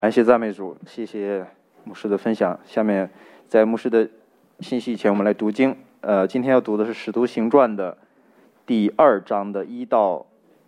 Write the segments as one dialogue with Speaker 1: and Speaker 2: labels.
Speaker 1: 感谢赞美主，谢谢牧师的分享。下面在牧师的信息以前，我们来读经。今天要读的是《使徒行传》的第2章的1到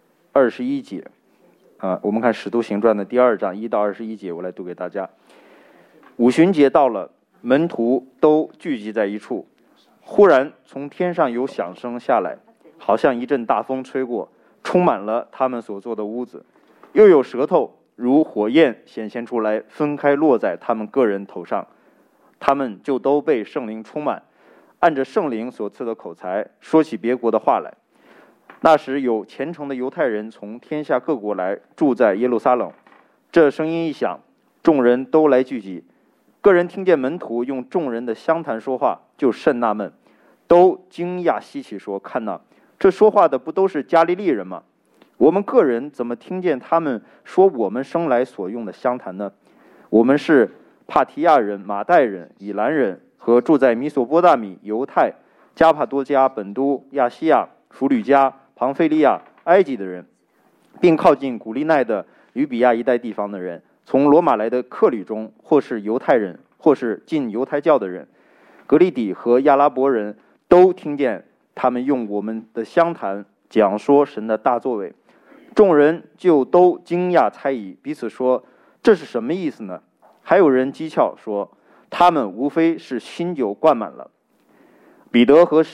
Speaker 1: 21节。我们看《使徒行传》的第2章1到21节，我来读给大家。五旬节到了，门徒都聚集在一处。忽然从天上有响声下来，好像一阵大风吹过，充满了他们所坐的屋子。又有舌头如火焰显现出来，分开落在他们个人头上。他们就都被圣灵充满，按着圣灵所赐的口才，说起别国的话来。那时有虔诚的犹太人从天下各国来，住在耶路撒冷。这声音一响，众人都来聚集。个人听见门徒用众人的乡谈说话，就甚纳闷，都惊讶稀奇，说：看哪，这说话的不都是加利利人吗？我们个人怎么听见他们说我们生来所用的乡谈呢？我们是帕提亚人、马代人、以兰人和住在米索波大米、犹太、加帕多家、本都、亚细亚、弗吕加、庞菲利亚、埃及的人，并靠近古利奈的吕比亚一带地方的人，从罗马来的客旅中，或是犹太人，或是进犹太教的人，格利底和亚拉伯人都听见他们用我们的乡谈讲说神的大作为。众人就都惊讶猜疑，彼此说：这是什么意思呢？还有人讥诮说：他们无非是新酒灌满了。彼得和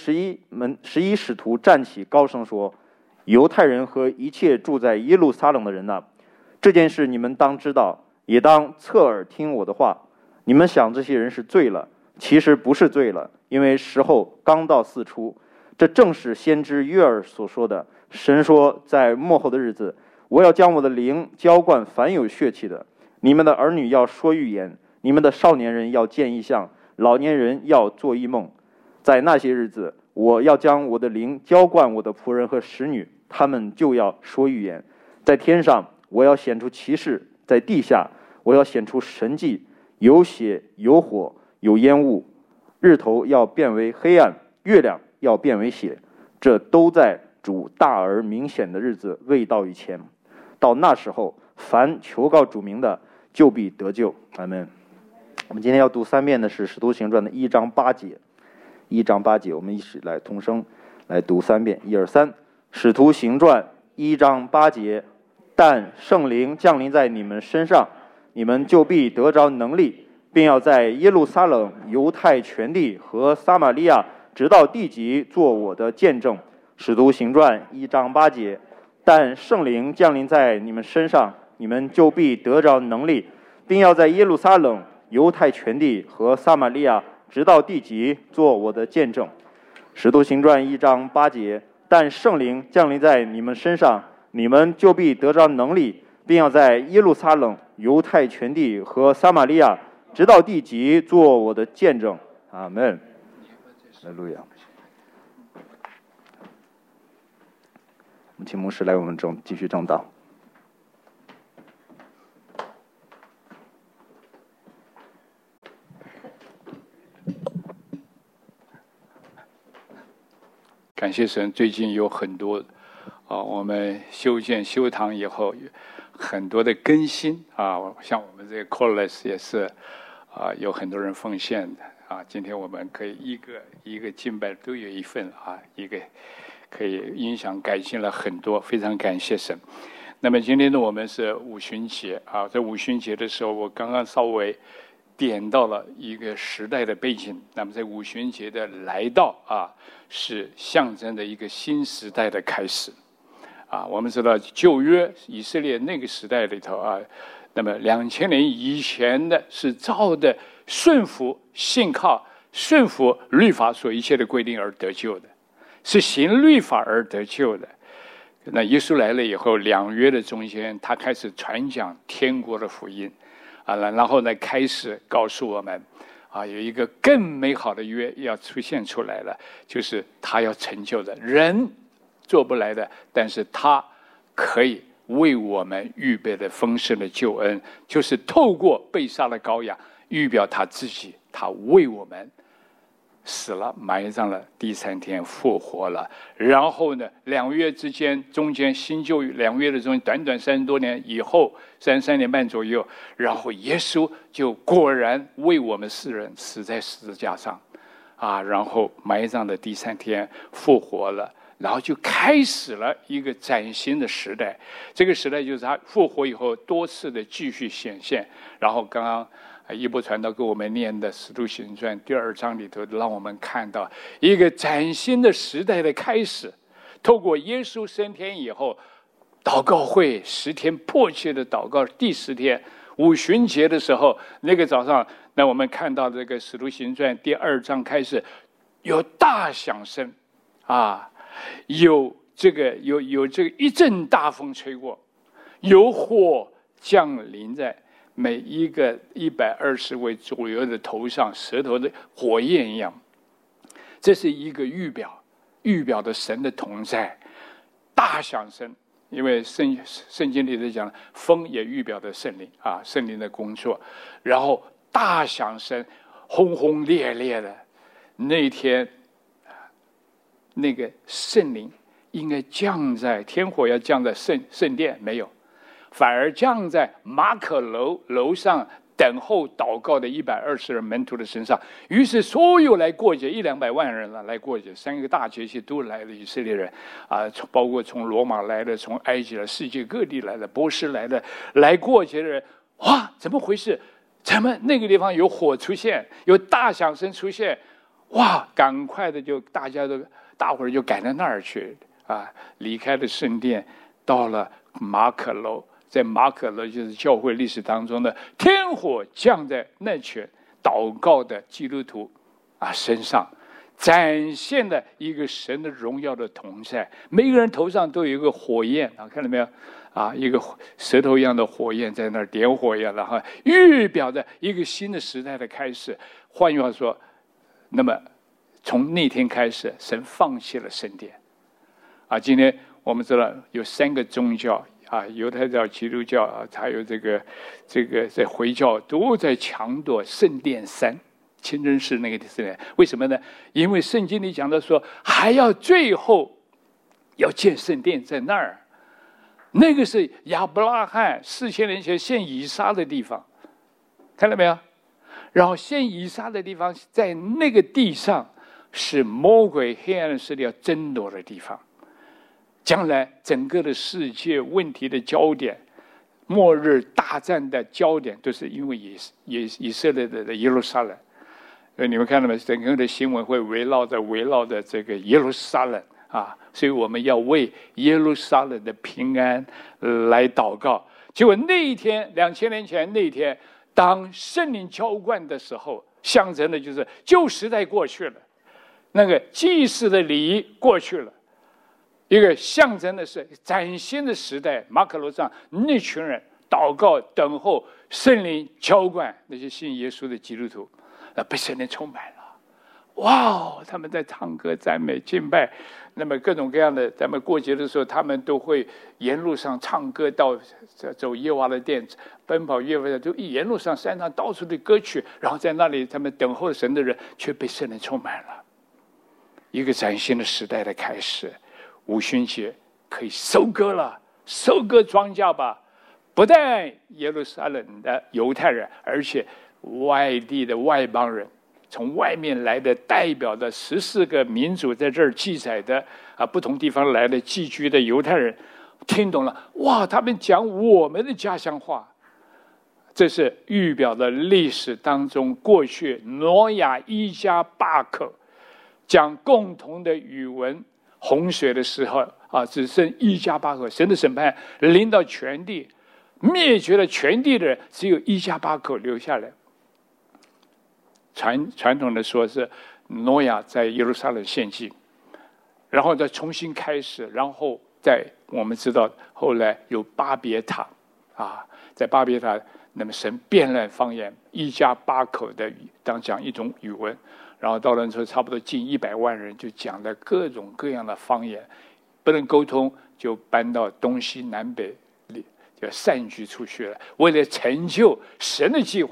Speaker 1: 11使徒站起，高声说：犹太人和一切住在耶路撒冷的人哪，这件事你们当知道，也当侧耳听我的话。你们想这些人是醉了，其实不是醉了，因为时候刚到四初。这正是先知约珥所说的。神说，在末后的日子，我要将我的灵浇灌凡有血气的。你们的儿女要说预言，你们的少年人要见异象，老年人要做异梦。在那些日子，我要将我的灵浇灌我的仆人和使女，他们就要说预言。在天上，我要显出奇事；在地下，我要显出神迹，有血，有火，有烟雾。日头要变为黑暗，月亮要变为血。这都在主大而明显的日子未到以前。到那时候，凡求告主名的，就必得救。阿们。我们今天要读3遍的是《使徒行传》的1章8节。1章8节，我们一起来同声来读3遍。1、2、3。《使徒行传》1章8节，但圣灵降临在你们身上，你们就必得着能力，并要在耶路撒冷、犹太全地和撒玛利亚，直到地极，做我的见证。使徒行传1章8节，但圣灵降临在你们身上，你们就必得着能力，并要在耶路撒冷、犹太全地和撒玛利亚，直到地极，做我的见证。使徒行传1章8节，但圣灵降临在你们身上，你们就必得着能力，并要在耶路撒冷、犹太全地和撒玛利亚，直到地极，做我的见证。阿们。哈利路亚。我们请牧师来我们中继续正道。
Speaker 2: 感谢神，最近有很多我们修建修堂以后很多的更新像我们这个 Coreless 也是有很多人奉献的今天我们可以一个敬拜都有一份一个可以影响改进了很多，非常感谢神。那么今天呢，我们是五旬节在五旬节的时候，我刚刚稍微点到了一个时代的背景。那么在五旬节的来到是象征的一个新时代的开始我们知道旧约以色列那个时代里头那么2000年以前的是照的顺服信靠顺服律法所一切的规定而得救的，是行律法而得救的。那耶稣来了以后，2约的中间，他开始传讲天国的福音然后呢，开始告诉我们有一个更美好的约要出现出来了，就是他要成就的，人做不来的，但是他可以为我们预备的丰盛的救恩，就是透过被杀的羔羊预表他自己，他为我们死了，埋葬了，第3天复活了。然后呢，2月之间，中间新旧2月的中间，短短30多年以后，33年半左右，然后耶稣就果然为我们世人死在十字架上，然后埋葬的第3天复活了。然后就开始了一个崭新的时代，这个时代就是他复活以后多次的继续显现。然后刚刚一波传道给我们念的《使徒行传》第2章里头，让我们看到一个崭新的时代的开始。透过耶稣升天以后，祷告会10天迫切的祷告，第10天五旬节的时候，那个早上，那我们看到这个《使徒行传》第2章开始有大响声有这个一阵大风吹过，有火降临在每一个120位左右的头上，舌头的火焰一样。这是一个预表的神的同在，大响声。因为圣经里头讲，风也预表的圣灵圣灵的工作。然后大响声，轰轰烈烈的那一天。那个圣灵应该降在天火，要降在圣殿，没有，反而降在马可楼上等候祷告的120人门徒的身上。于是所有来过节100-200万人了，来过节3个大节气都来了，以色列人包括从罗马来的，从埃及来，世界各地来的，波斯来的，来过节的人，哇，怎么回事？怎么那个地方有火出现，有大响声出现？哇，赶快的就大伙儿就赶到那儿去离开了圣殿，到了马可楼。在马可楼就是教会历史当中的天火降在那群祷告的基督徒身上，展现了一个神的荣耀的同在。每个人头上都有一个火焰看到没有一个舌头一样的火焰在那儿点火一样，然后预表着一个新的时代的开始。换句话说，那么从那天开始，神放弃了圣殿今天我们知道有3个宗教犹太教、基督教还有这个在回教都在抢夺圣殿山，清真寺那个圣殿。为什么呢？因为圣经里讲到说，还要最后要建圣殿在那儿，那个是亚伯拉罕4000年前献以撒的地方，看到没有？然后献以撒的地方，在那个地上是魔鬼黑暗势力要争夺的地方。将来整个的世界问题的焦点，末日大战的焦点，都是因为以色列的耶路撒冷。你们看到没？整个的新闻会围绕着这个耶路撒冷所以我们要为耶路撒冷的平安来祷告。结果那一天，2000年前那一天，当圣灵浇灌的时候，象征的就是旧时代过去了，那个祭祀的礼仪过去了。一个象征的是崭新的时代，马可楼上那群人祷告等候圣灵浇灌，那些信耶稣的基督徒被圣灵充满了。哇，他们在唱歌赞美敬拜，那么各种各样的，咱们过节的时候他们都会沿路上唱歌，到走耶和华的殿，奔跑耶和华的殿，就沿路上山上到处的歌曲，然后在那里他们等候神的人却被圣灵充满了。一个崭新的时代的开始。五旬节可以收割了，收割庄稼吧！不但耶路撒冷的犹太人，而且外地的外邦人，从外面来的代表的14个民族在这儿记载的不同地方来的寄居的犹太人，听懂了，哇！他们讲我们的家乡话，这是预表的历史当中过去挪亚一家8口讲共同的语文。洪水的时候只剩一家8口，神的审判临到全地，灭绝了全地的人，只有一家8口留下来。传统的说是挪亚在耶路撒冷献祭，然后再重新开始，然后我们知道后来有巴别塔在巴别塔，那么神变乱方言，一家8口的当讲一种语文。然后到了之后，差不多近100万人，就讲了各种各样的方言，不能沟通，就搬到东西南北里，就散居出去了。为了成就神的计划，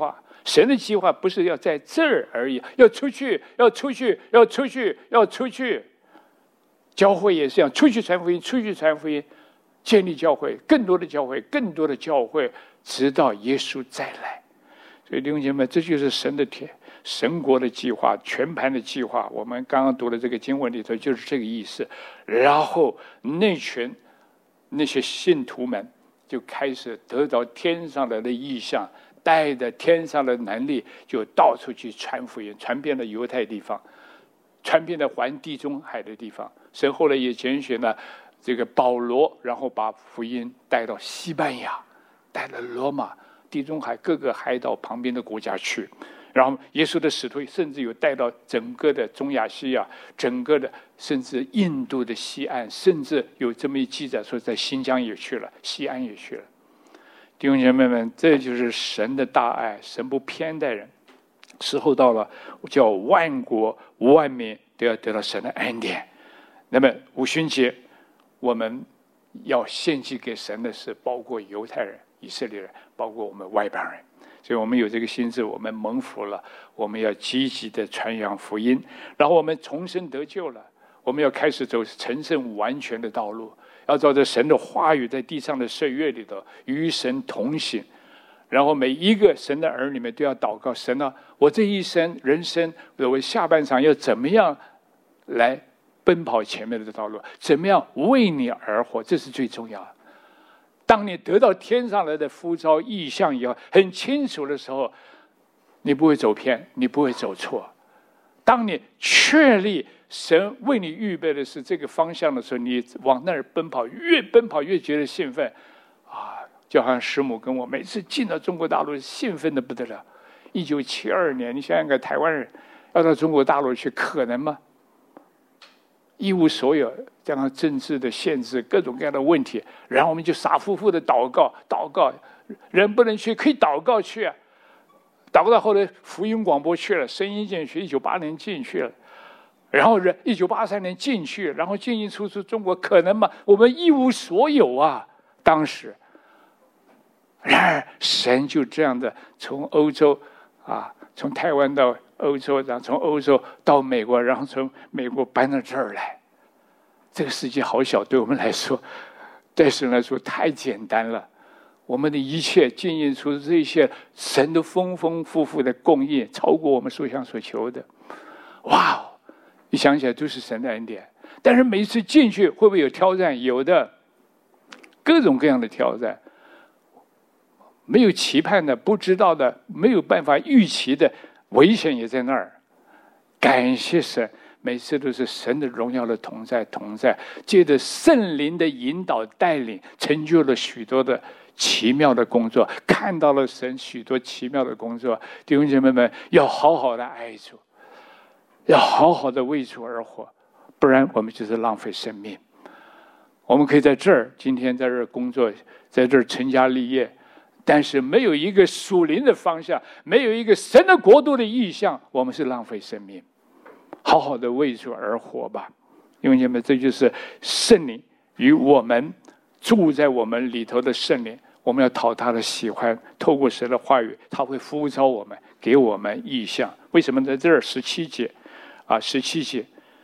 Speaker 2: 神的计划不是要在这儿而已，要出去，要出去，要出去，要出去。教会也是这样，出去传福音，出去传福音，建立教会，更多的教会，更多的教会，直到耶稣再来。所以弟兄姐妹，这就是神的神国的计划，全盘的计划。我们刚刚读的这个经文里头就是这个意思。然后那些信徒们就开始得到天上来的异象，带着天上的能力，就到处去传福音，传遍了犹太地方，传遍了环地中海的地方。神后来也拣选了这个保罗，然后把福音带到西班牙，带到罗马、地中海各个海岛旁边的国家去。然后耶稣的使徒甚至有带到整个的中亚西亚，整个的甚至印度的西岸，甚至有这么一记载说在新疆也去了，西安也去了。弟兄姐妹们，这就是神的大爱，神不偏待人。时候到了，叫万国万民都要得到神的恩典。那么五旬节我们要献祭给神的是包括犹太人、以色列人，包括我们外邦人。所以我们有这个心志，我们蒙福了，我们要积极的传扬福音，然后我们重生得救了，我们要开始走成圣完全的道路，要照着神的话语在地上的岁月里头与神同行。然后每一个神的儿女们都要祷告，神啊，我这一生人生我下半场要怎么样来奔跑前面的道路，怎么样为你而活，这是最重要的。当你得到天上来的呼召意象以后，很清楚的时候，你不会走偏，你不会走错。当你确立神为你预备的是这个方向的时候，你往那儿奔跑，越奔跑越觉得兴奋啊！就好像师母跟我每次进到中国大陆，兴奋的不得了。1972年，你想想看，台湾人要到中国大陆去，可能吗？一无所有，加上政治的限制，各种各样的问题，然后我们就傻乎乎的祷告，人不能去，可以祷告去啊。祷告到后来，福音广播去了，声音进去，1980年进去了，然后1983年进去，然后进出中国，可能吗？我们一无所有啊，当时。然而，神就这样的从欧洲啊，从台湾到欧洲，然后从欧洲到美国，然后从美国搬到这儿来。这个世界好小，对我们来说，对神来说太简单了。我们的一切进出这些，神都丰丰富富的供应，超过我们所想所求的。哇，一想起来都是神的恩典。但是每一次进去会不会有挑战？有的，各种各样的挑战。没有期盼的、不知道的、没有办法预期的危险也在那儿。感谢神，每次都是神的荣耀的同在，借着圣灵的引导带领，成就了许多的奇妙的工作，看到了神许多奇妙的工作。弟兄姐妹们，要好好的爱主，要好好的为主而活，不然我们就是浪费生命。我们可以在这儿，今天在这儿工作，在这儿成家立业。但是没有一个属灵的方向，没有一个神的国度的意向，我们是浪费生命。好好的为主而活吧，因为你们这就是圣灵与我们住在我们里头的圣灵，我们要讨他的喜欢，透过神的话语，他会呼召我们，给我们意向。为什么在这儿17节，17节，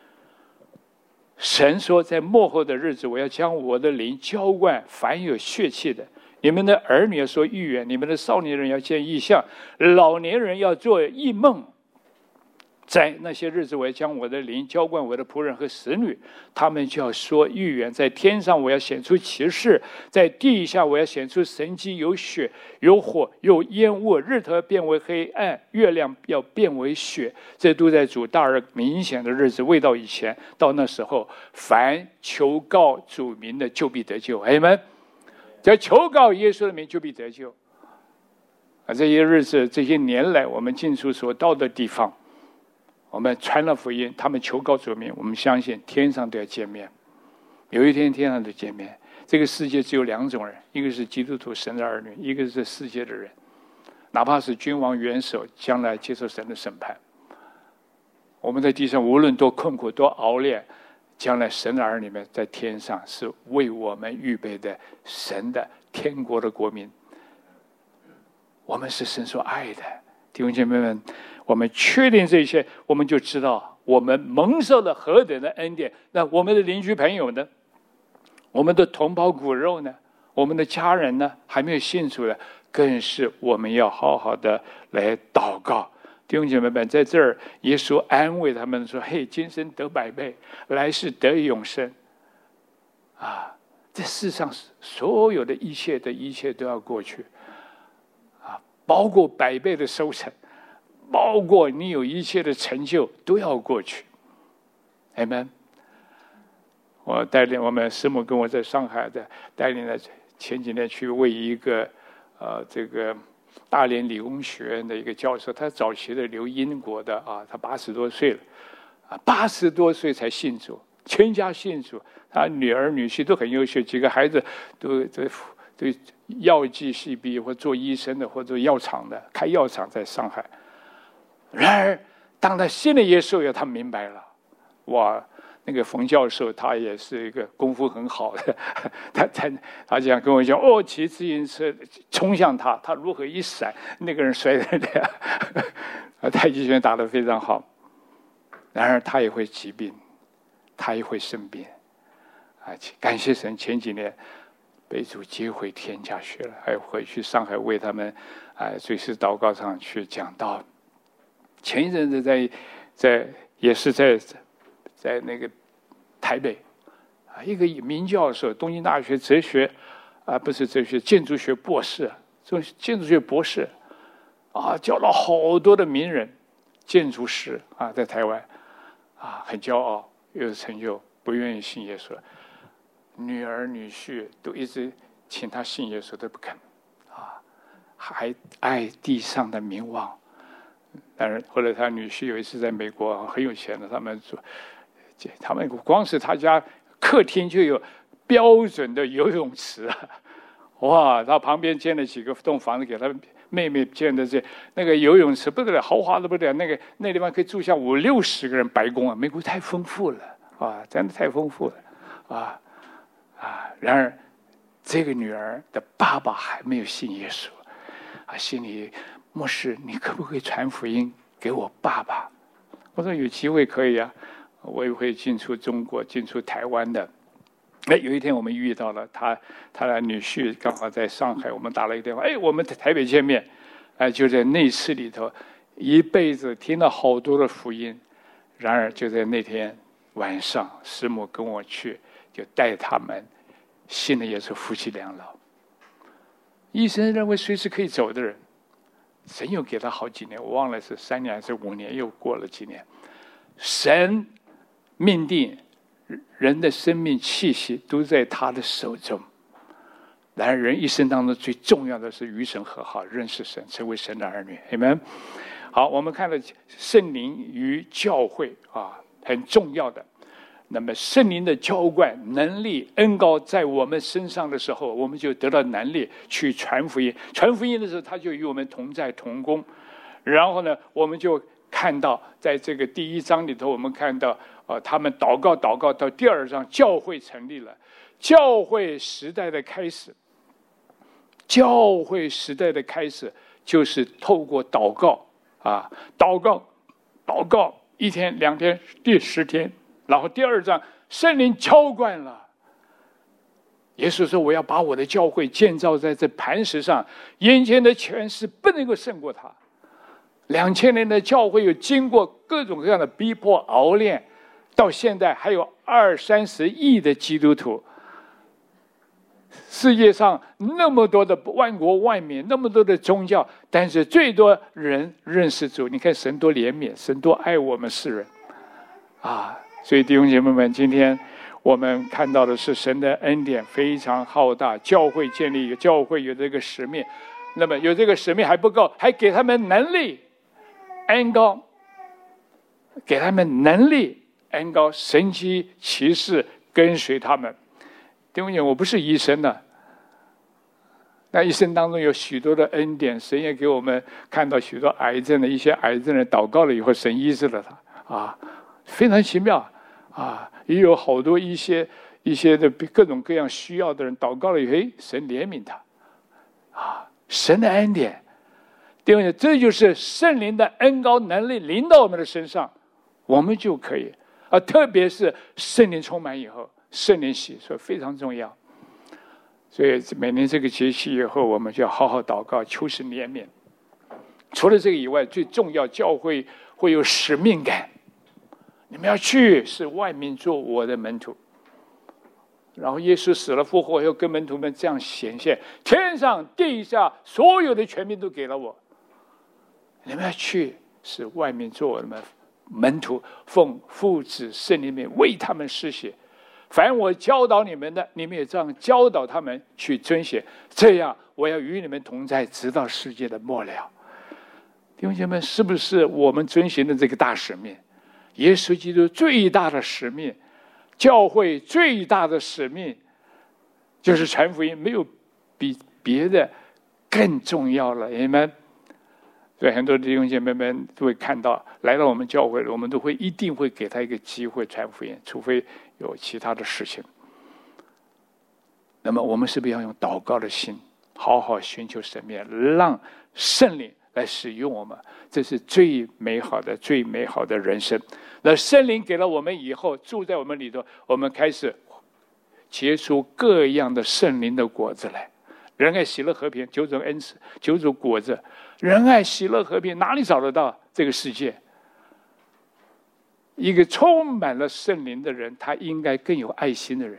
Speaker 2: 神说，在末后的日子，我要将我的灵浇灌凡有血气的。你们的儿女要说预言，你们的少年人要见异象，老年人要做异梦。在那些日子，我要将我的灵浇灌我的仆人和使女，他们就要说预言。在天上，我要显出奇事；在地下，我要显出神迹，有血，有火，有烟雾，日头变为黑暗，月亮要变为血。这都在主大而明显的日子未到以前。到那时候，凡求告主名的，就必得救。阿们。只要求告耶稣的名，就必得救。这些日子，这些年来，我们进出所到的地方，我们传了福音，他们求告主名，我们相信天上都要见面。有一天天上都见面。这个世界只有2种人，一个是基督徒神的儿女，一个是世界的人，哪怕是君王元首，将来接受神的审判。我们在地上无论多困苦多熬炼，将来神的儿女们在天上是为我们预备的神的天国的国民。我们是神所爱的， 弟兄姐妹们，我们确定这些，我们就知道我们蒙受了何等的恩典。那我们的邻居朋友呢？我们的同胞骨肉呢？我们的家人呢？还没有信主的，更是我们要好好的来祷告。弟兄姐妹们，在这儿，耶稣安慰他们说：“嘿，今生得百倍，来世得永生。”啊，这世上所有的一切都要过去，啊，包括百倍的收成，包括你有一切的成就，都要过去。Amen。我带领我们师母跟我在上海的带领了前几年去为一个这个大连理工学院的一个教授，他早期的留英国的啊，他80多岁了，啊，80多岁才信主，全家信主，他女儿女婿都很优秀，几个孩子都药剂系毕业或做医生的，或者药厂的，开药厂在上海。然而，当他信了耶稣以后，他明白了，哇！那个冯教授他也是一个功夫很好的，他这样跟我讲，哦，骑自行车冲向他如何一闪，那个人摔在那样，太极拳打得非常好。然而他也会疾病，他也会生病，啊，感谢神，前几年被主接回天家去了，还回去上海为他们随时祷告上去讲道。前一阵子也是在那个台北啊，一个名教授，东京大学哲学不是哲学，建筑学博士，建筑学博士啊，教了好多的名人、建筑师啊，在台湾啊，很骄傲，有成就，不愿意信耶稣，女儿女婿都一直请他信耶稣，都不肯啊，还爱地上的名望。当然，后来他女婿有一次在美国很有钱的，他们光是他家客厅就有标准的游泳池啊！哇，他旁边建了几个栋房子给他妹妹建的那个游泳池不得了，豪华的不得了，那地方可以住下50-60个人，白宫啊！美国太丰富了啊，真的太丰富了然而，这个女儿的爸爸还没有信耶稣啊，心里牧师，你可不可以传福音给我爸爸？我说有机会可以啊。我也会进出中国、进出台湾的。有一天我们遇到了他的女婿，刚好在上海，我们打了一个电话，我们在台北见面，就在内室里头，一辈子听了好多的福音。然而就在那天晚上，师母跟我去，就带他们信了耶稣，夫妻两老。医生认为随时可以走的人，神又给他好几年，我忘了是3年还是5年，又过了几年，神命定人的生命气息都在他的手中。然而人一生当中最重要的是与神和好，认识神，成为神的儿女。Amen。好，我们看了圣灵与教会啊，很重要的。那么圣灵的浇灌、能力、恩膏在我们身上的时候，我们就得到能力去传福音。传福音的时候，他就与我们同在同工。然后呢，我们就看到在这个第1章里头，我们看到他们祷告到第2章，教会成立了，教会时代的开始。教会时代的开始就是透过祷告啊，祷告1天2天第10天，然后第2章圣灵浇灌了。耶稣说：“我要把我的教会建造在这磐石上，眼前的权势不能够胜过他。2000年的教会有经过各种各样的逼迫熬炼，到现在还有20-30亿的基督徒。世界上那么多的万国万民，那么多的宗教，但是最多人认识主。你看神多怜悯，神多爱我们世人啊！所以弟兄姐妹们，今天我们看到的是神的恩典非常浩大，教会建立，教会有这个使命。那么有这个使命还不够，还给他们能力、恩膏，给他们能力、恩膏，神迹奇事跟随他们。弟兄姐妹，我不是医生呢，那一生当中有许多的恩典，神也给我们看到许多癌症的一些癌症人祷告了以后，神医治了他啊，非常奇妙啊！也有好多一些的各种各样需要的人祷告了以后，神怜悯他啊，神的恩典弟兄姐妹，这就是圣灵的恩膏能力临到我们的身上，我们就可以。特别是圣灵充满以后，圣灵洗，所以非常重要。所以每年这个节气以后，我们就要好好祷告，求神怜悯。除了这个以外，最重要，教会会有使命感。你们要去，使万民做我的门徒。然后耶稣死了复活以后，跟门徒们这样显现：天上地下所有的权柄都给了我。你们要去，使万民做我的门徒，奉父子圣灵名为他们施洗。凡我教导你们的，你们也这样教导他们去遵行。这样，我要与你们同在，直到世界的末了。弟兄姐妹，是不是我们遵行的这个大使命？耶稣基督最大的使命，教会最大的使命，就是传福音，没有比别的更重要了。你们，所以很多弟兄姐妹们都会看到，来到我们教会，我们都会一定会给他一个机会传福音，除非有其他的事情。那么我们是不是要用祷告的心，好好寻求神面，让圣灵来使用我们？这是最美好的、最美好的人生。那圣灵给了我们以后，住在我们里头，我们开始结出各样的圣灵的果子来。仁爱、喜乐、和平，9种恩赐，9种果子。仁爱、喜乐、和平，哪里找得到？这个世界，一个充满了圣灵的人，他应该更有爱心的人。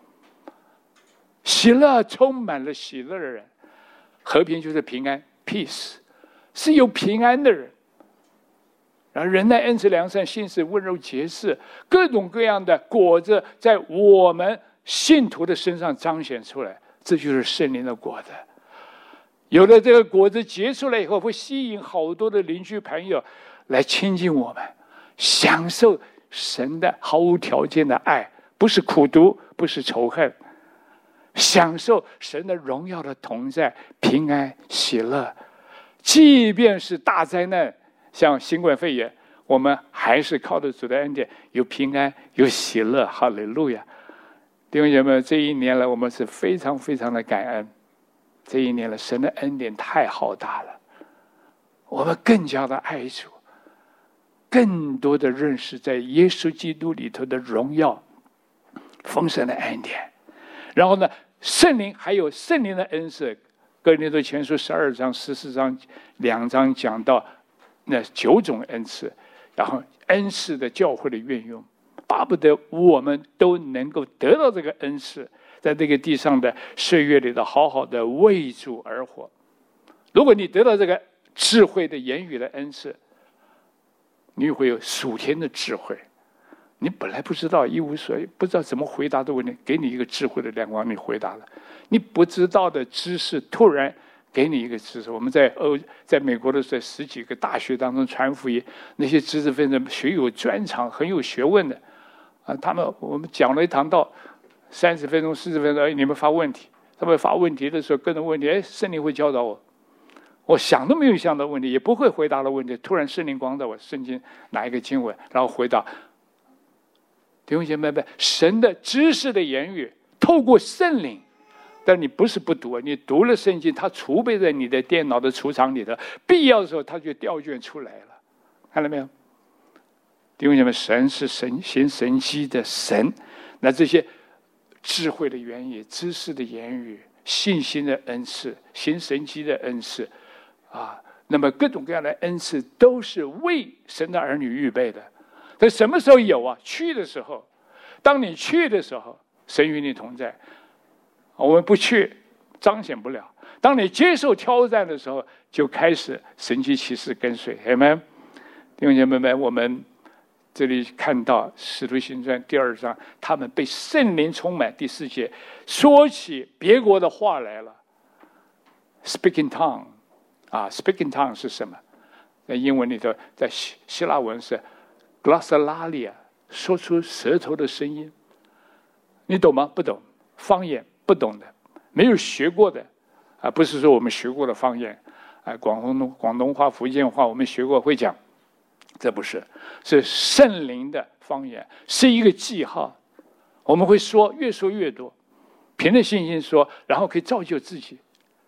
Speaker 2: 喜乐，充满了喜乐的人。和平就是平安 ，peace。是有平安的人，然后仁爱、恩慈、良善、信实、温柔、节制，各种各样的果子在我们信徒的身上彰显出来，这就是圣灵的果子。有了这个果子结出来以后，会吸引好多的邻居朋友来亲近我们，享受神的毫无条件的爱，不是苦毒，不是仇恨，享受神的荣耀的同在、平安、喜乐。即便是大灾难，像新冠肺炎，我们还是靠着主的恩典，有平安，有喜乐。哈利路亚！弟兄姐妹，这一年来我们是非常非常的感恩。这一年来，神的恩典太浩大了，我们更加的爱主，更多的认识在耶稣基督里头的荣耀、丰盛的恩典。然后呢，圣灵还有圣灵的恩赐。哥林多前书12章、14章2章讲到那9种恩赐，然后恩赐的教会的运用，巴不得我们都能够得到这个恩赐，在这个地上的岁月里头好好的为主而活。如果你得到这个智慧的言语的恩赐，你会有属天的智慧。你本来不知道，一无所有，不知道怎么回答的问题，给你一个智慧的亮光，你回答了。你不知道的知识，突然给你一个知识。我们在美国的时候，10几个大学当中传福音，那些知识分子学有专长，很有学问的，我们讲了一堂道，30分钟、40分钟，你们发问题。他们发问题的时候，各种问题，圣灵会教导我。我想都没有想到问题，也不会回答的问题，突然圣灵光照我，圣经哪一个经文，然后回答。弟兄姐妹们，神的知识的言语透过圣灵，但你不是不读，你读了圣经，它储备在你的电脑的储藏里头，必要的时候它就调卷出来了。看到没有？弟兄姐妹，神是行神迹的神，那这些智慧的言语、知识的言语、信心的恩赐、行神迹的恩赐那么各种各样的恩赐都是为神的儿女预备的。但什么时候有啊？去的时候，当你去的时候，神与你同在。我们不去，彰显不了。当你接受挑战的时候，就开始神迹奇事跟随。阿们。弟兄姐妹们，我们这里看到《使徒行传》第2章，他们被圣灵充满。第4节，说起别国的话来了。Speaking tongue， speaking tongue 是什么？在英文里头，在希腊文是 glossolalia， 说出舌头的声音。你懂吗？不懂。方言不懂的，没有学过的不是说我们学过的方言广东话、福建话我们学过会讲，这不是，是圣灵的方言，是一个记号。我们会说，越说越多，凭着信心说，然后可以造就自己，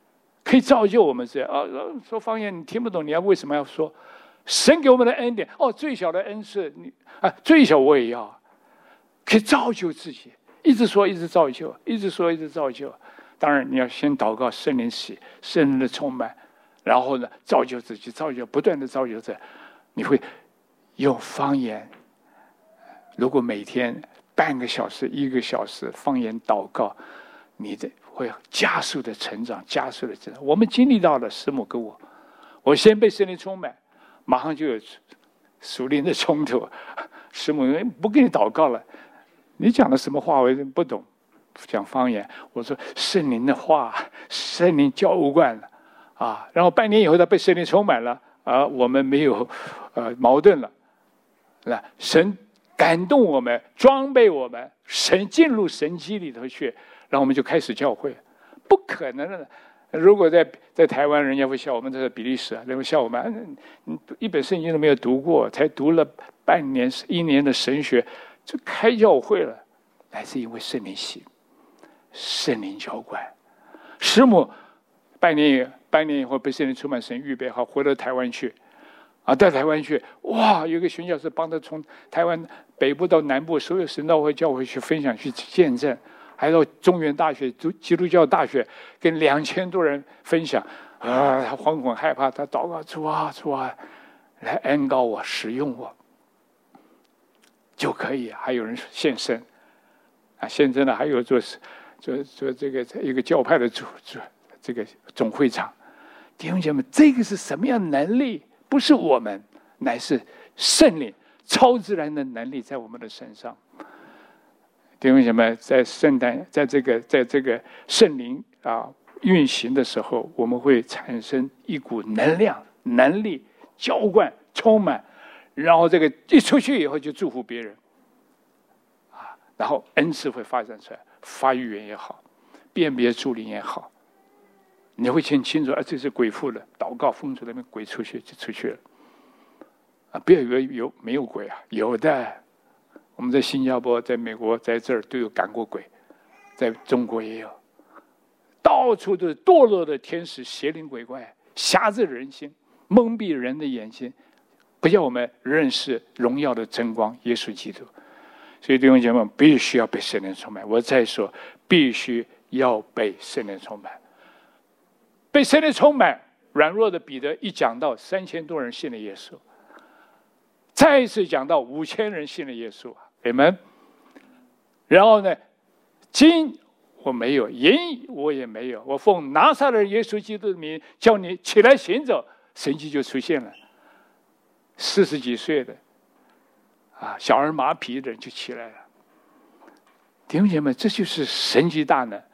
Speaker 2: 可以造就我们这样说方言你听不懂，你要为什么要说？神给我们的恩典最小的恩赐最小我也要，可以造就自己，一直说一直造就，一直说一直造就。当然你要先祷告圣灵洗，圣灵的充满，然后呢造就自己，不断的造就着，你会用方言。如果每天半个小时、1个小时方言祷告，你会加速的成长，加速的成长。我们经历到了师母跟我先被圣灵充满，马上就有属灵的冲突。师母不跟你祷告了，你讲的什么话我不懂，讲方言。我说圣灵的话，圣灵浇灌了然后半年以后他被圣灵充满了我们没有矛盾了，神感动我们，装备我们，神进入神机里头去，然后我们就开始教会。不可能的。如果在台湾，人家会笑我们这是比利时，人家会笑我们一本圣经都没有读过，才读了半年、1年的神学，就开教会了，乃是因为圣灵洗，圣灵浇灌。师母半年以后被圣灵充满，神预备好回到台湾去。到台湾去，哇！有个宣教士帮他从台湾北部到南部所有神道会教会去分享、去见证，还到中原大学基督教大学跟2000多人分享。他惶恐害怕，他祷告主啊，来恩膏我、使用我就可以。还有人献身献身了，还有做这个一个教派的这个总会长。弟兄姐妹，这个是什么样的能力？不是我们，乃是圣灵超自然的能力在我们的身上。弟兄姐妹，在圣诞，在这个圣灵运行的时候，我们会产生一股能量、能力、浇灌、充满，然后这个一出去以后就祝福别人然后恩赐会发展出来，发预言也好，辨别助灵也好。你会很清楚这是鬼附的，祷告封住那边鬼出去就出去了不要以为没有鬼有的。我们在新加坡、在美国、在这儿都有赶过鬼，在中国也有，到处都是堕落的天使、邪灵鬼怪，辖制人心，蒙蔽人的眼睛，不叫我们认识荣耀的真光耶稣基督。所以弟兄姐妹必须要被圣灵充满。我再说，必须要被圣灵充满。被圣灵充满，软弱的彼得一讲到3000多人信了耶稣，再一次讲到5000人信了耶稣，Amen。然后呢，金我没有，银我也没有，我奉拿撒勒耶稣基督的名叫你起来行走，神迹就出现了。40几岁的小儿麻痹的人就起来了。弟兄姐妹，这就是神迹大能。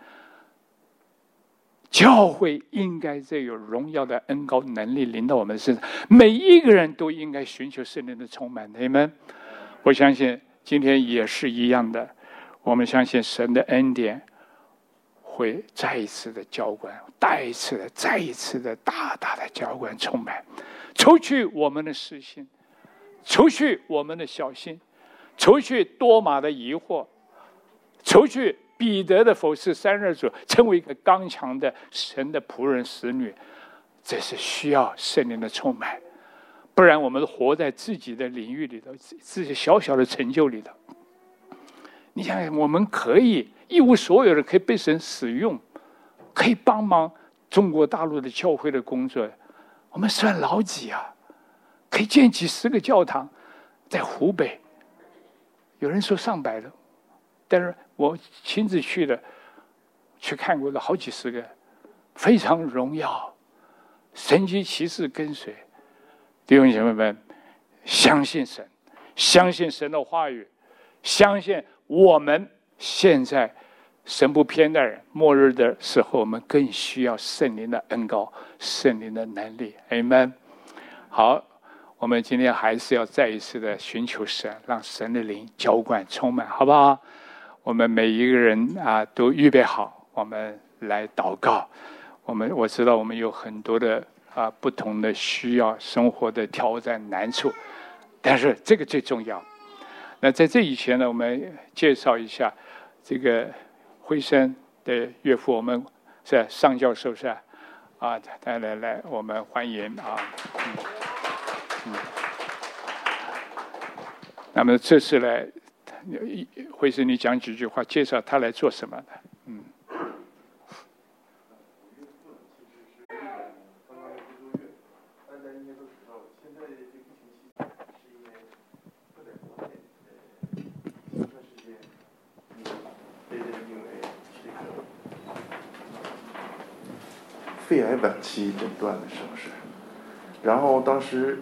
Speaker 2: 教会应该这有荣耀的恩膏能力临到我们身上，每一个人都应该寻求圣灵的充满。你们，我相信今天也是一样的。我们相信神的恩典会再一次的浇灌，再一次的大大的浇灌充满，除去我们的私心，除去我们的小心，除去多马的疑惑，除去彼得的否视32主，成为一个刚强的神的仆人使女，这是需要圣灵的充满。不然我们活在自己的领域里头，自己小小的成就里头。你想想，我们可以一无所有的，可以被神使用，可以帮忙中国大陆的教会的工作，我们算老几可以建几10个教堂，在湖北，有人说上百的，但是我亲自去看过了好几10个，非常荣耀，神迹奇事跟随。弟兄姐妹们，相信神，相信神的话语，相信我们现在神不偏待人，末日的时候我们更需要圣灵的恩膏，圣灵的能力。 Amen。 好，我们今天还是要再一次的寻求神，让神的灵浇灌充满，好不好？我们每一个人都预备好，我们来祷告。我知道我们有很多的不同的需要，生活的挑战难处，但是这个最重要。那在这以前呢，我们介绍一下这个辉生的岳父，我们是上教授是啊，来，我们欢迎啊。那么这次来，会是你讲几句话，介绍他来做什么的？
Speaker 3: 肺癌晚期诊断的时候是，然后当时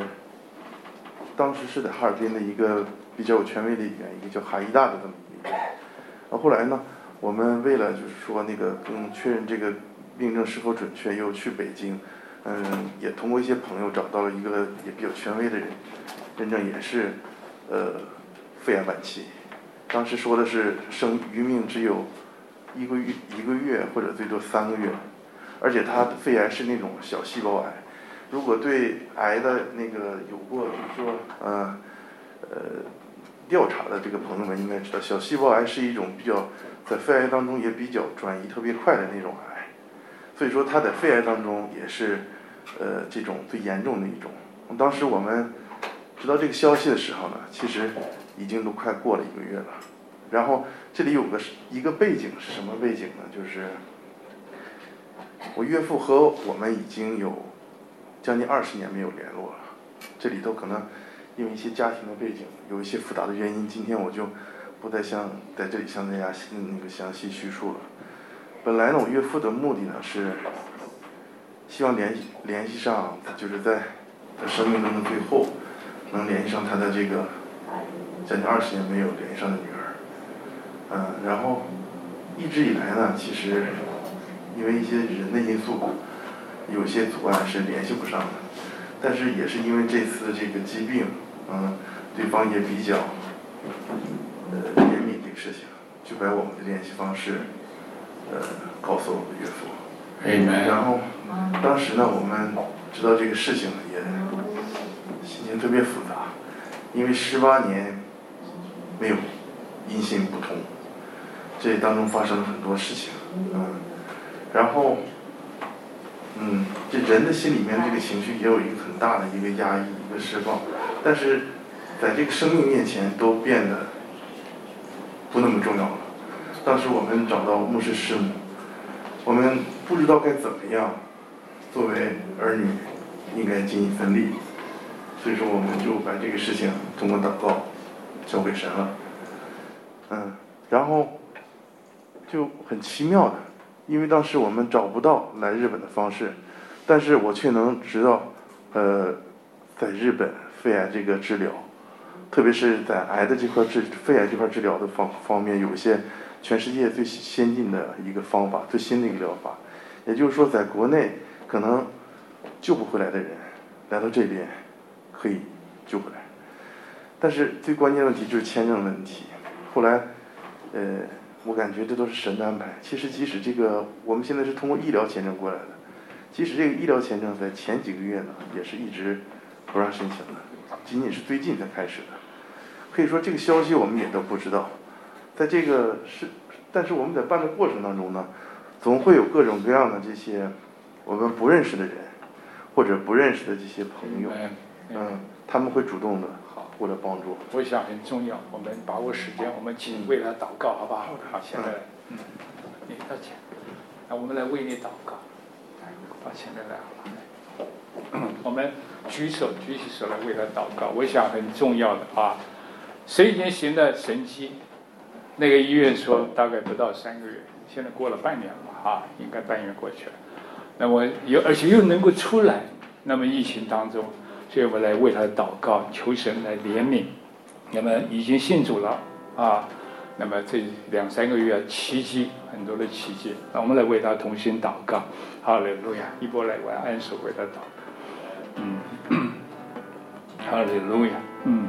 Speaker 3: 是在哈尔滨的一个比较有权威的医院，一个叫哈医大的这么一个医院。然后后来呢，我们为了就是说那个确认这个病症是否准确，又去北京，也通过一些朋友找到了一个也比较权威的人，认证也是肺癌晚期。当时说的是余命只有一个月或者最多3个月。而且他肺癌是那种小细胞癌，如果对癌的那个有过就是说调查的这个朋友们应该知道，小细胞癌是一种比较在肺癌当中也比较转移特别快的那种癌，所以说他在肺癌当中也是这种最严重的一种。当时我们知道这个消息的时候呢，其实已经都快过了1个月了。然后这里有一个背景是什么背景呢？就是我岳父和我们已经有将近20年没有联络了，这里头可能因为一些家庭的背景，有一些复杂的原因，今天我就不再在这里向大家详细叙述了。本来呢，我岳父的目的呢是希望联系上，就是在他生命中的最后能联系上他的这个将近20年没有联系上的女儿。然后一直以来呢，其实因为一些人的因素，有些阻碍是联系不上的。但是也是因为这次这个疾病，对方也比较怜悯这个事情，就把我们的联系方式告诉我们的岳父。然后当时呢，我们知道这个事情也心情特别复杂，因为18年没有音信不通，这当中发生了很多事情，然后这人的心里面这个情绪也有一个很大的一个压抑，一个释放，但是在这个生命面前都变得不那么重要了。当时我们找到牧师师母，我们不知道该怎么样作为儿女应该尽一份力，所以说我们就把这个事情通过祷告交给神了。然后就很奇妙的，因为当时我们找不到来日本的方式，但是我却能知道在日本肺癌这个治疗，特别是在肺癌这块治疗的方面，有一些全世界最先进的一个方法，最新的一个疗法。也就是说，在国内可能救不回来的人，来到这边可以救回来。但是最关键的问题就是签证问题。后来我感觉这都是神的安排。其实即使这个我们现在是通过医疗签证过来的，即使这个医疗签证在前几个月呢，也是一直不让申请的，仅仅是最近才开始的。可以说这个消息我们也都不知道。但是我们在办的过程当中呢，总会有各种各样的这些我们不认识的人，或者不认识的这些朋友，他们会主动的过来帮助。
Speaker 2: 我想很重要，我们把握时间，我们请为他祷告，好不好？好，现在，你到前，那我们来为你祷告，到前面来好了。我们举起手来为他祷告，我想很重要的啊。神已经行了神迹，那个医院说大概不到3个月，现在过了半年了啊，应该半年过去了。那么而且又能够出来，那么疫情当中，所以我们来为他祷告，求神来怜悯。那么已经信主了啊，那么这2-3个月奇迹，很多的奇迹，那我们来为他同心祷告。哈利路亚！一波来，我要按手为他祷告。哈利路亚！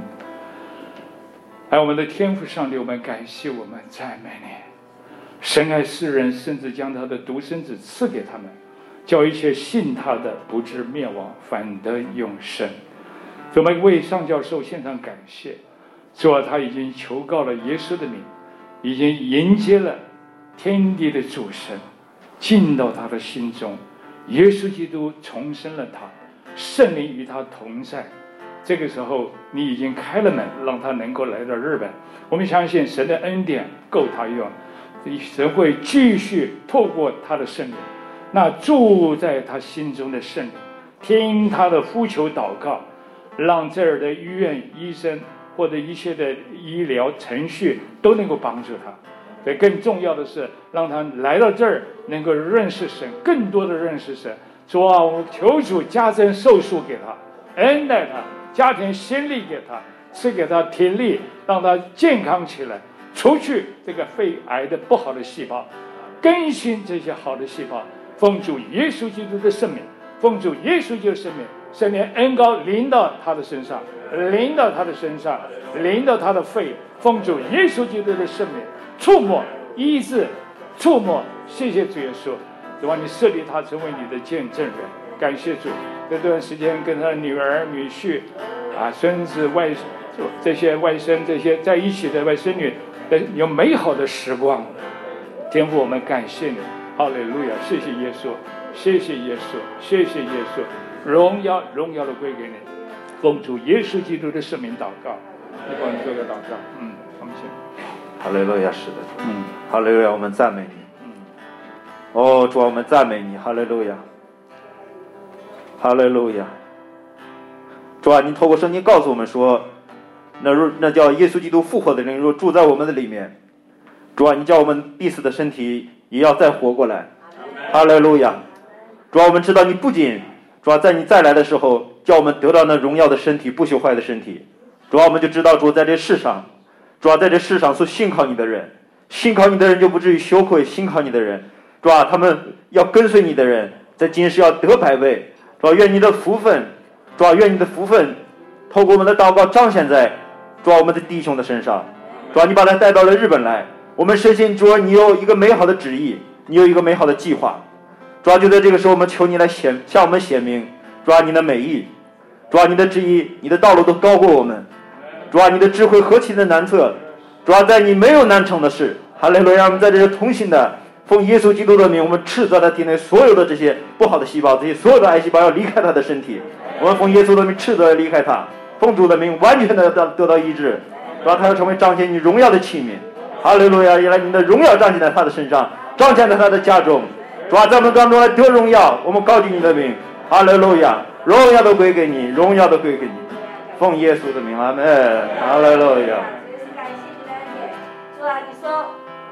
Speaker 2: 爱我们的天父上帝，我们感谢，我们赞美你。神爱世人，甚至将他的独生子赐给他们，叫一切信他的不至灭亡，反得永生。我们为上教授献上感谢，主啊，他已经求告了耶稣的名，已经迎接了天地的主神，进到他的心中， 耶稣基督重生了他，圣灵与他同在。这个时候你已经开了门，让他能够来到日本。我们相信神的恩典够他用，神会继续透过他的圣灵，那住在他心中的圣灵，听他的呼求祷告，让这儿的医院医生或者一切的医疗程序都能够帮助他。所以更重要的是让他来到这儿能够认识神，更多的认识神。主啊，我求主加增寿数给他，恩待他，加添心力给他，赐给他体力，让他健康起来，除去这个肺癌的不好的细胞，更新这些好的细胞。奉主耶稣基督的圣名，奉主耶稣基督的圣名，圣灵恩膏临到他的身上，临到他的身上，临到他的肺。奉主耶稣基督的圣名，触摸医治，触摸。谢谢主耶稣，主啊，你设立他成为你的见证人。感谢主，这段时间跟他的女儿、女婿啊、孙子、这些外甥这些在一起的外甥女有美好的时光。天父，我们感谢你，哈利路亚！谢谢耶稣，谢谢耶稣，谢谢耶稣，荣耀的归给你。奉主耶稣基督的圣名祷告，你帮你做个祷告。我们请。
Speaker 1: 哈利路亚，是的，哈利路亚，我们赞美你。哦，主啊，我们赞美你，哈利路亚，哈利路亚。主啊，你透过圣经告诉我们说，那叫耶稣基督复活的灵若住在我们的里面，主啊，你叫我们必死的身体也要再活过来。哈利路亚。主啊，我们知道你不仅主啊在你再来的时候叫我们得到那荣耀的身体，不朽坏的身体。主啊，我们就知道主在这世上，主啊在这世上所信靠你的人，信靠你的人就不至于羞愧，信靠你的人，主啊他们要跟随你的人在今世要得百倍。主啊，愿你的福分，主啊愿你的福分透过我们的祷告彰显在主啊我们的弟兄的身上。主啊，你把他带到了日本来，我们深信主啊你有一个美好的旨意，你有一个美好的计划。主啊，就在这个时候我们求你来向我们显明主啊你的美意，主啊你的旨意，你的道路都高过我们。主啊，你的智慧何其的难测！主啊，在你没有难成的事。哈利路亚！我们在这里同心的奉耶稣基督的名，我们斥责他体内所有的这些不好的细胞，这些所有的癌细胞要离开他的身体。我们奉耶稣的名斥责离开他，奉主的名完全的得到医治。主啊，他要成为彰显你荣耀的器皿。哈利路亚！原来你的荣耀彰显在他的身上，彰显在他的家中。主啊，在我们当中来得荣耀，我们高举你的名。哈利路亚！荣耀都归给你，荣耀都归给你。奉耶稣的名，阿门。哈利路亚。
Speaker 4: 感谢你的恩典。主啊，你说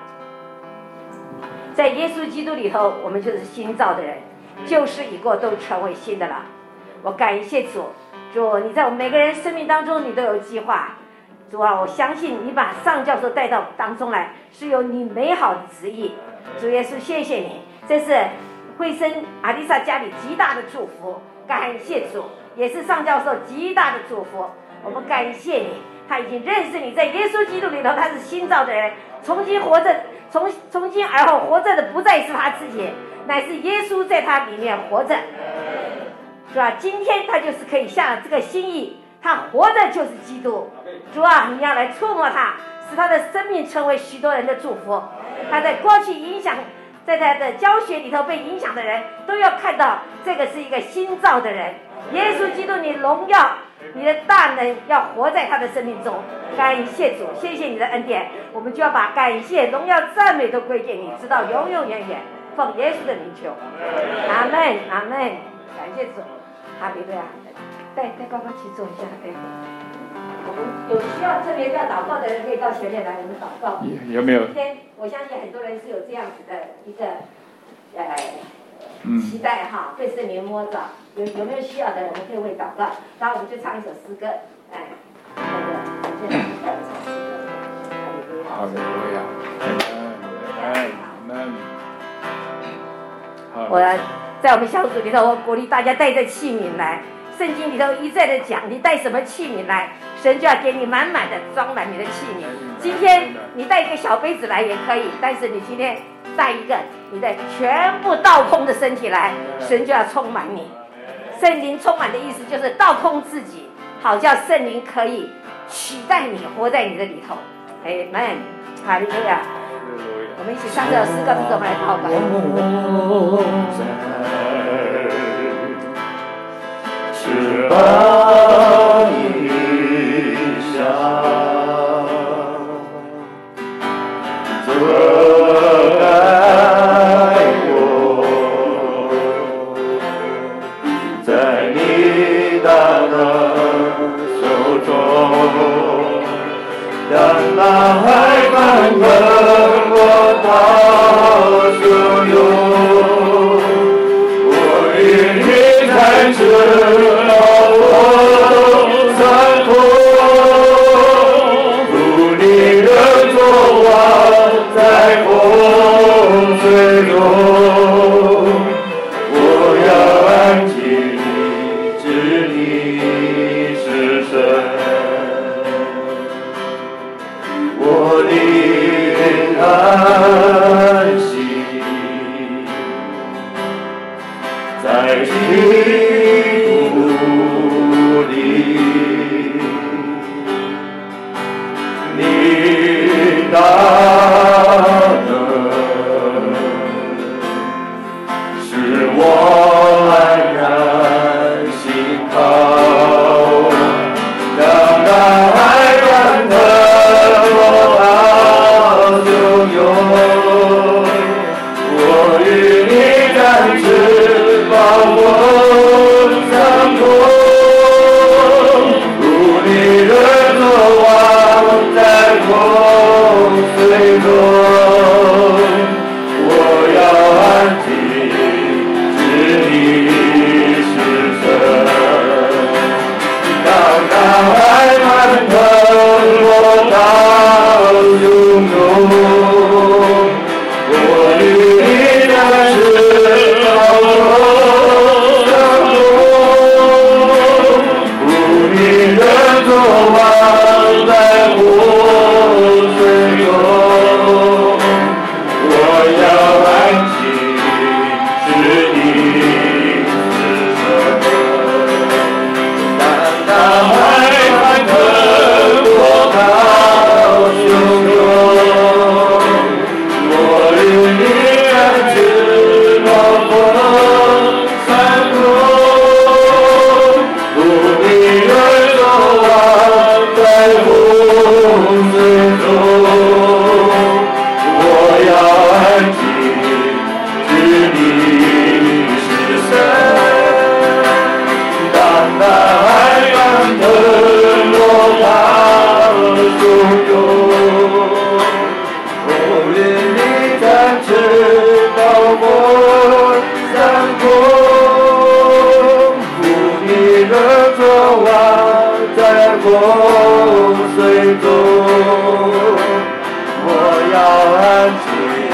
Speaker 4: 在耶稣基督里头，我们就是新造的人，旧事已过，都成为新的了。我感谢主，主你在我们每个人生命当中，你都有计划。主啊，我相信你把上教授带到当中来，是有你美好的旨意。主耶稣，谢谢你，这是惠生阿丽莎家里极大的祝福。感谢主，也是上教授极大的祝福。我们感谢你，他已经认识你，在耶稣基督里头，他是新造的人，重新活着，从今而后活着的不再是他自己，乃是耶稣在他里面活着，是吧？今天他就是可以下这个心意，他活着就是基督。主啊，你要来触摸他，使他的生命成为许多人的祝福。他在过去影响，在他的教学里头被影响的人都要看到这个是一个新造的人。耶稣基督，你荣耀你的大能要活在他的生命中。感谢主，谢谢你的恩典，我们就要把感谢荣耀赞美都归给你，直到永永远远。奉耶稣的名求，阿门阿门。感谢主，哈利路亚。带爸爸去坐一下，对。我们有需要特别要祷告的人可以到前面来，我们祷告。
Speaker 2: 有没有？
Speaker 4: 今天我相信很多人是有这样子的一个期待哈，被圣灵摸着。有没有需要的人，我们可以为祷告。然后我们就唱一首诗歌，
Speaker 2: 哈利路亚，
Speaker 4: 我在我们小组里头，我鼓励大家带着器皿来。圣经里头一再的讲，你带什么器皿来，神就要给你满满的装满你的器皿。今天你带一个小杯子来也可以，但是你今天带一个你的全部倒空的身体来，神就要充满你。圣灵充满的意思就是倒空自己，好叫圣灵可以取代你，活在你的里头。Amen， 哈利路亚。我们一起唱这首诗歌，我们来祷告。
Speaker 5: 帮你想，遮盖我，在你大能手中，让那海翻腾波涛汹涌，我与你在这高峰山峰，如你的作王在风水中，我要安静知你是神，我的安息在基督里，你大能使我安然心靠，让大海翻腾波涛汹涌，我与你展翅膀风上空，如你的作王在风水中，我要安静知你是神，当大海翻腾波涛汹涌，我与你展翅膀风上空，如你的作王在风水中，我要安静知你是神，当大海翻腾波涛汹涌，我与你展翅膀风上空，如你的作王在风水中，我要安静知你是神，当大海翻腾波涛汹涌，我与你展翅膀风上空，如你的作王在风水中，我要安静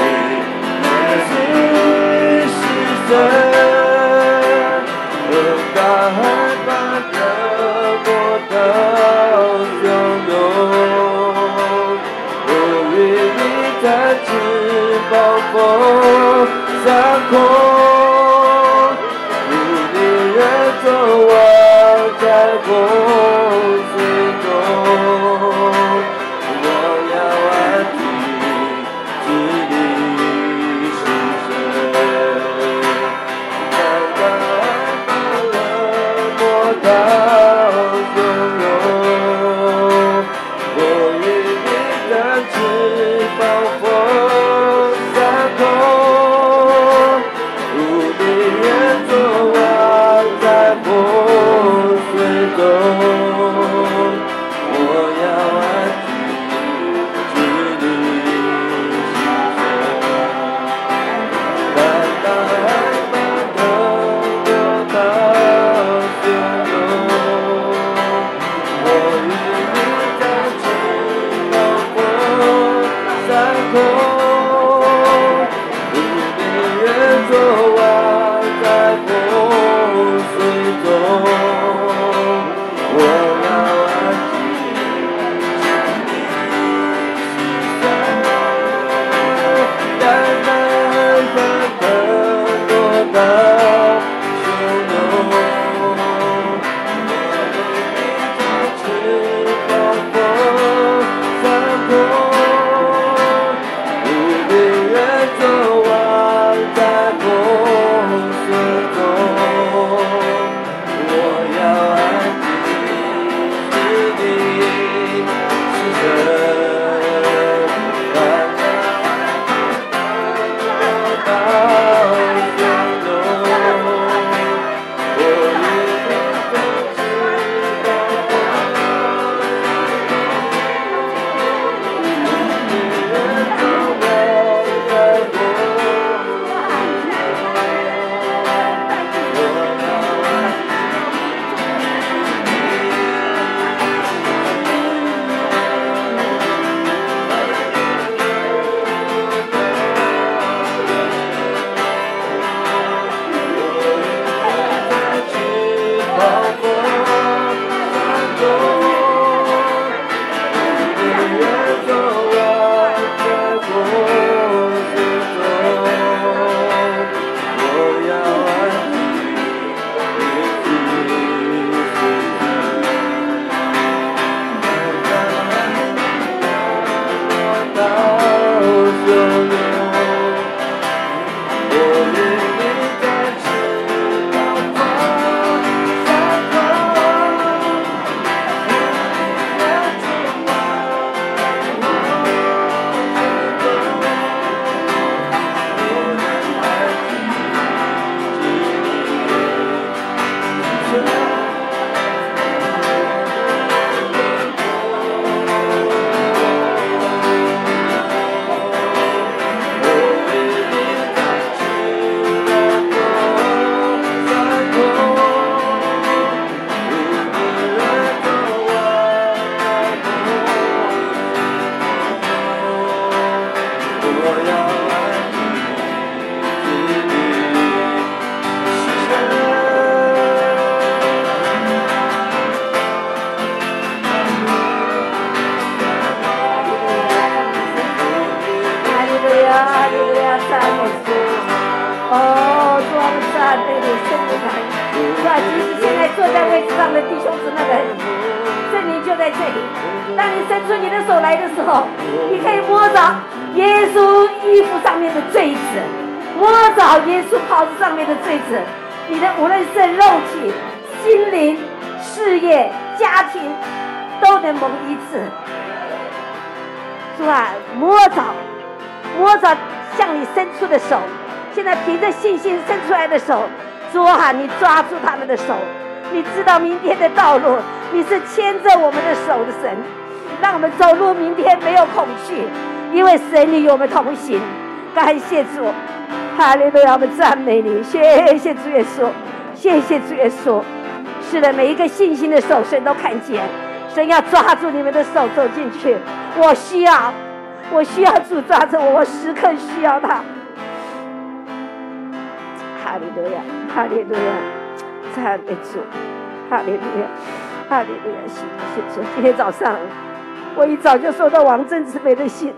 Speaker 5: 知你是神，大海翻腾波涛汹涌，我与你展翅膀风上空，如你的作王在风水中，我要安静知你是神，当大海翻腾波涛汹涌，我与你展翅膀风上空，如你的作王在风水中，我要安静知你是神，当大海翻腾波涛汹涌，我与你展翅膀风上空，如你的作王在风水中，
Speaker 4: 啊，即使现在坐在位置上的弟兄姊妹们，圣灵就在这里。当你伸出你的手来的时候，你可以摸着耶稣衣服上面的坠子，摸着耶稣袍子上面的坠子，你的无论是肉体、心灵、事业、家庭，都能蒙医治。主啊，摸着向你伸出的手，现在凭着信心伸出来的手，主啊，你抓住他们的手，你知道明天的道路，你是牵着我们的手的神，让我们走入明天没有恐惧，因为神与我们同行。感谢主，哈利路亚，我们赞美你，谢谢主耶稣，谢谢主耶稣。是的，每一个信心的手，神都看见，神要抓住你们的手走进去。我需要主抓着我，我时刻需要他。哈利路亚，哈利路亚，赞美主，哈利路亚，哈利路亚，谢谢主。今天早上，我一早就收到王正姊妹的信，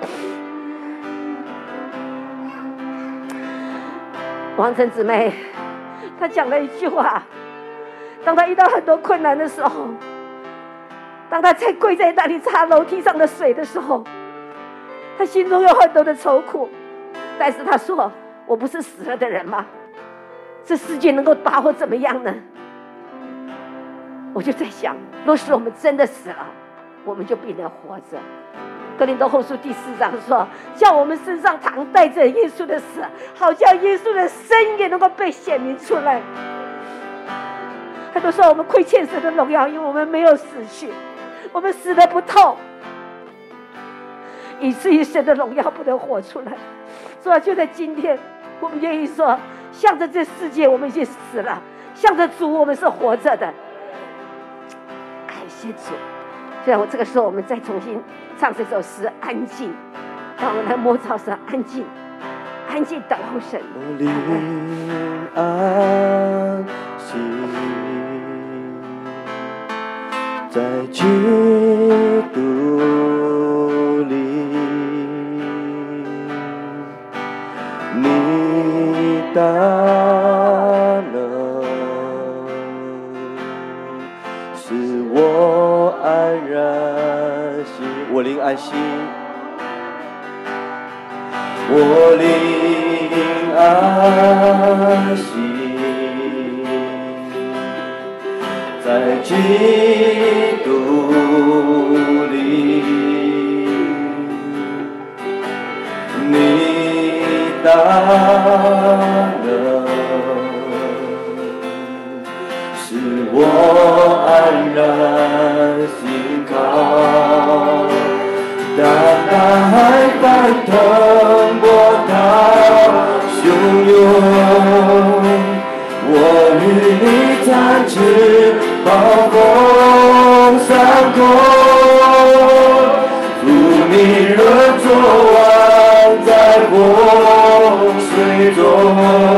Speaker 4: 王正姊妹，她讲了一句话：当她遇到很多困难的时候，当她在跪在那里擦楼梯上的水的时候，她心中有很多的愁苦，但是她说：“我不是死了的人吗？这世界能够把我怎么样呢？”我就在想，若是我们真的死了，我们就必能活着。哥林多后书第4章说：“叫我们身上常带着耶稣的死，好叫耶稣的生也能够被显明出来。”很多时候我们亏欠神的荣耀，因为我们没有死去，我们死得不透，以至于神的荣耀不能活出来。所以就在今天，我们愿意说，向着这世界我们已经死了，向着主我们是活着的。感谢主。所以我这个时候我们再重新唱这首诗《安静》，让我们来摸着神，安静，安静等候神。
Speaker 5: 我灵安息在基督里，你大能使我安然息。我灵安息，我灵安息在基督里，你大能使我安然心靠。大海翻腾波涛汹涌，我与你展翅暴风上空，主你若作王在洪水中，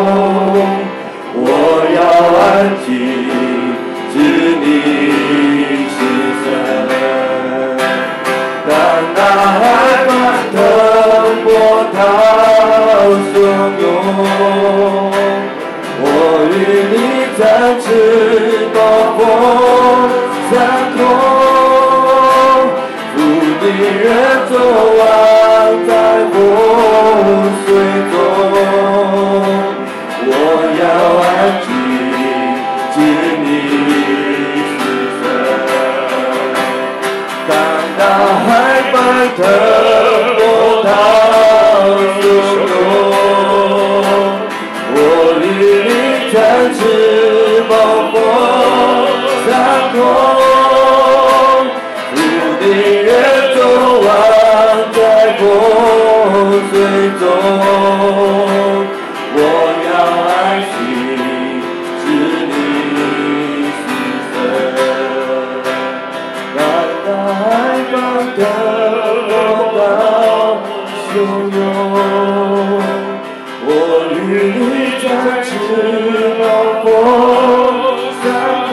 Speaker 5: 我要安静知你是神。当大海翻腾波涛汹涌，我与你展翅暴风上空，主你人作王在洪水中，我要安静知你是神。当大海翻腾波涛汹涌，我与你展翅暴风上空，主的人作王在洪水中，我要安息知你是神。当大海翻腾波涛汹涌，我与你展翅暴风上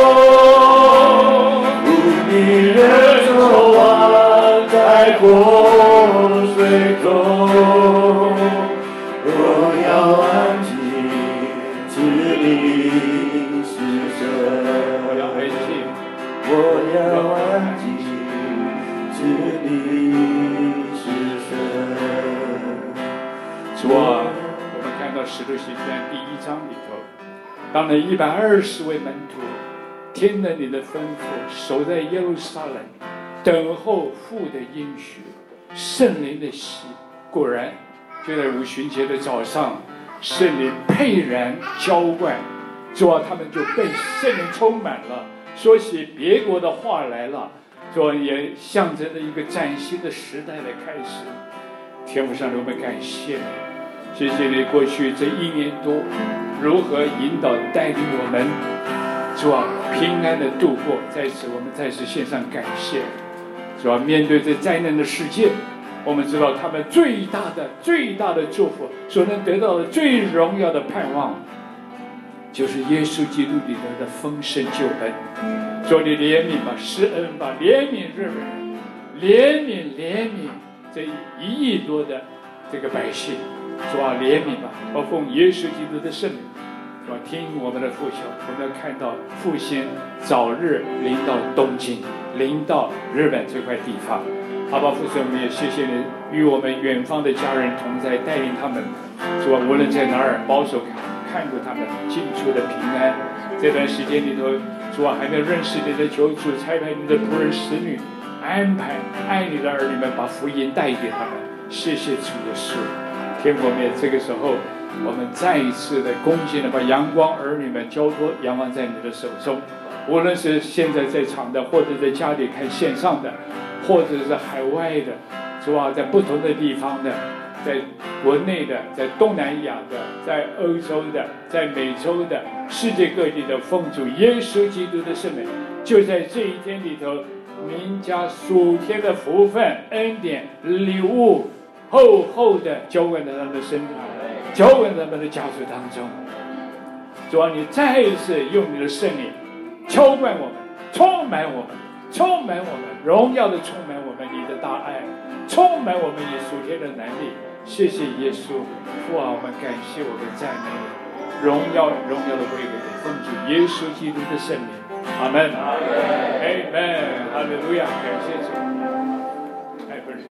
Speaker 5: 空，主你人作王在洪水中，我要安静知你是我要忘记这里是神。
Speaker 2: 主啊，我们看到《使徒行传》第1章里头，当那120位门徒听了你的吩咐，守在耶路撒冷，等候父的应许，圣灵的喜。果然，就在五旬节的早上，圣灵沛然浇灌，主啊，他们就被圣灵充满了，说起别国的话来了。主啊，也象征着一个崭新的时代的开始。天父上帝，我们感谢你，谢谢你过去这1年多如何引导带领我们，主啊，平安的度过。在此，我们再次献上感谢。主啊，面对这灾难的世界，我们知道他们最大的祝福，所能得到的最荣耀的盼望，就是耶稣基督里头的丰盛救恩。主，你怜悯吧，施恩吧，怜悯日本人，怜悯这1亿多的这个百姓。主啊，怜悯吧，我奉耶稣基督的圣名，主啊，听我们的呼求，我们要看到复兴早日临到东京，临到日本这块地方。阿爸父神，我们也谢谢你与我们远方的家人同在，带领他们，主啊，无论在哪儿，保守看顾他们进出的平安。这段时间里头，主啊，还没有认识你的求主差派你的仆人使女，安排爱你的儿女们把福音带给他们。谢谢主耶稣。天父，这个时候，我们再一次的恭敬的把阳光儿女们交托仰望在你的手中。无论是现在在场的，或者在家里看线上的，或者是海外的，主啊，在不同的地方的，在国内的，在东南亚的，在欧洲的，在美洲的，世界各地的，奉主耶稣基督的圣名，就在这一天里头，名家属天的福分、恩典、礼物，厚厚的浇灌在他们的身上，浇灌在他们的家族当中。主啊，你再一次用你的圣灵浇灌我们，充满我们，荣耀的充满我们，你的大爱充满我们，你属天的能力。谢谢耶稣，父啊，我们感谢，我们赞美你，荣耀的归给你，奉主耶稣基督的圣名，阿门，阿门，哈利路亚，感谢主。